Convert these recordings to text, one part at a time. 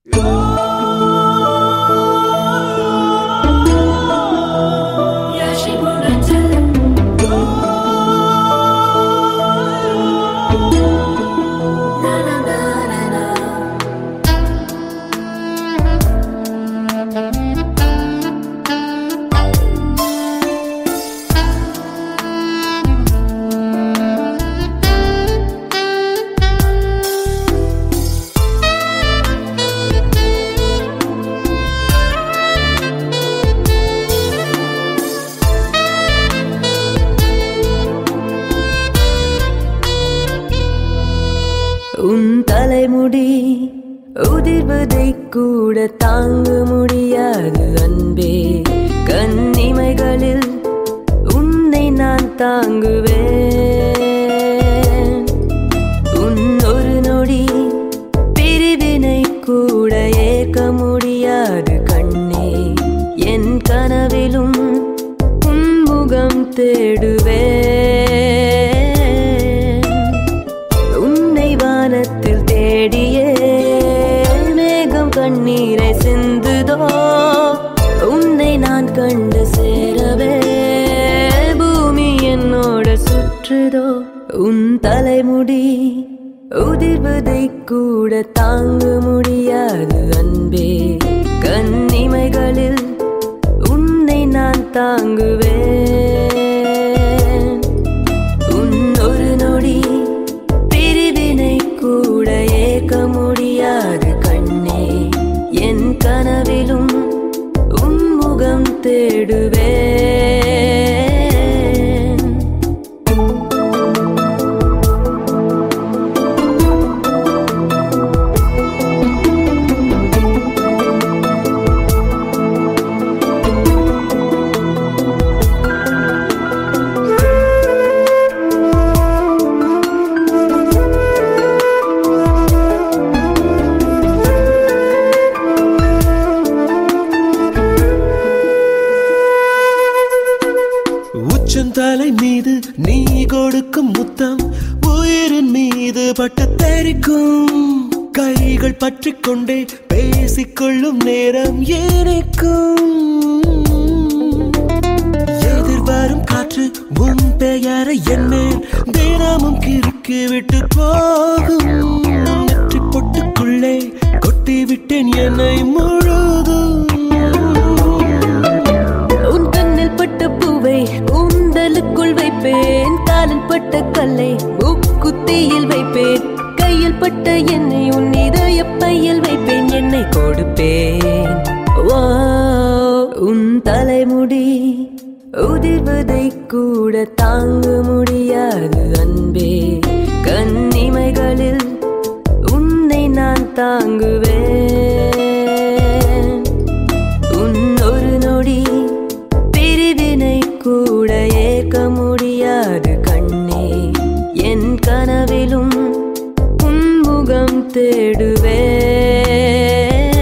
உன் தலைமுடி உதிர்வதை கூட தாங்க முடியாது அன்பே. கண்ணிமைகளில் உன்னை நான் தாங்குவேன். உன் ஒரு நொடி பிரிவினை கூட ஏற்க முடியாது கண்ணே. என் கனவிலும் உன் முகம் தேடுவேன். வானத்தில் தேடியே மேகம் கண்ணீரை சிந்துதோ. உன்னை நான் கண்டு சேரவே பூமி என்னோட சுற்றுதோ. உன் தலைமுடி உதிர்வதை கூட தாங்க முடியாது அன்பே. கண்ணிமைகளில் உன்னை நான் தாங்குவேன். உன் ஒரு நொடி கூட ஏற்க முடியாது கண்ணே. என் கனவிலும் உன் முகம் தேடுவேன். தலை மீது நீ கொடுக்கும் முத்தம் உயிரின் மீது பட்ட தெரிக்கும். கைகள் பற்றிக் கொண்டே பேசிக்கொள்ளும் நேரம் எனக்கும். எதிர்வரும் காற்று உன் பெயரை என்னேன் தினமும் கிறுக்கி விட்டு போகும். நெற்றி பொட்டுக்குள்ளே கொட்டி விட்டேன் என்னை முழுதும். உன் கண்ணில் பட்ட பூவை கூந்தலுக்குள் வைப்பேன். காலில் பட்ட கல்லை மூக்குத்தியில் வைப்பேன். கையில் பட்ட என்னை உன் இதய பையில் வைப்பேன். என்னை கொடுப்பேன். உன் தலைமுடி உதிர்வதை கூட தாங்க முடியாது அன்பே. கண்ணிமைகளில் உன்னை நான் தாங்குவேன். உன் ஒரு நொடி பிரிவினை கூட ஏற்க முடியாது கண்ணே. என் கனவிலும் உன் முகம் தேடுவேன்.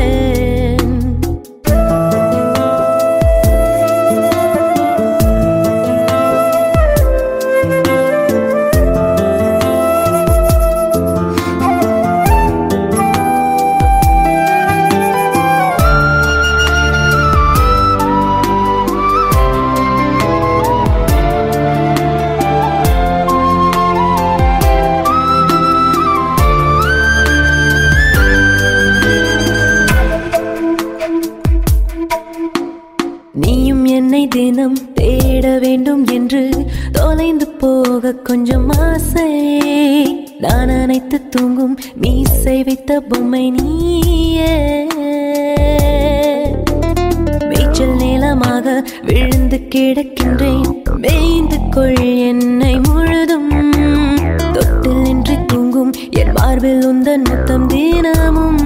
நீயும் என்னை தினம் தேட வேண்டும் என்று தொலைந்து போக கொஞ்சம் ஆசை. நான் அனைத்து தூங்கும் மீசை வைத்த பொம்மை நீயே. மேய்ச்சல் நிலமாக விழுந்து கிடக்கின்றேன். மேய்ந்து கொள் என்னை முழுதும். தொட்டில் நின்று தூங்கும் என் மார்பில் உந்தன் முத்தம் தினமும்.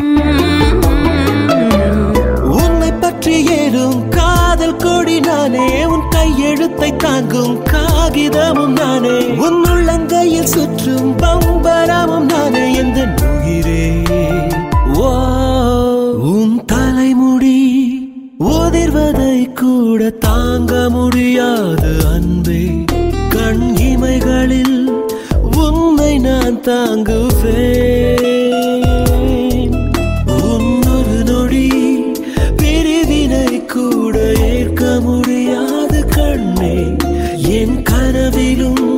பற்றி ஏறும் காதல் கொடி நானே. உன் கையெழுத்தை தாங்கும் காகிதமும் நானே. உன் உள்ளங்கையில் சுற்றும் பம்பரமும் நானே. எந்த உயிரே உன் தலைமுடி உதிர்வதை கூட தாங்க முடியாது அன்பே. கண் இமைகளில் உன்னை நான் தாங்குவேன். உன் என் கனவிலும்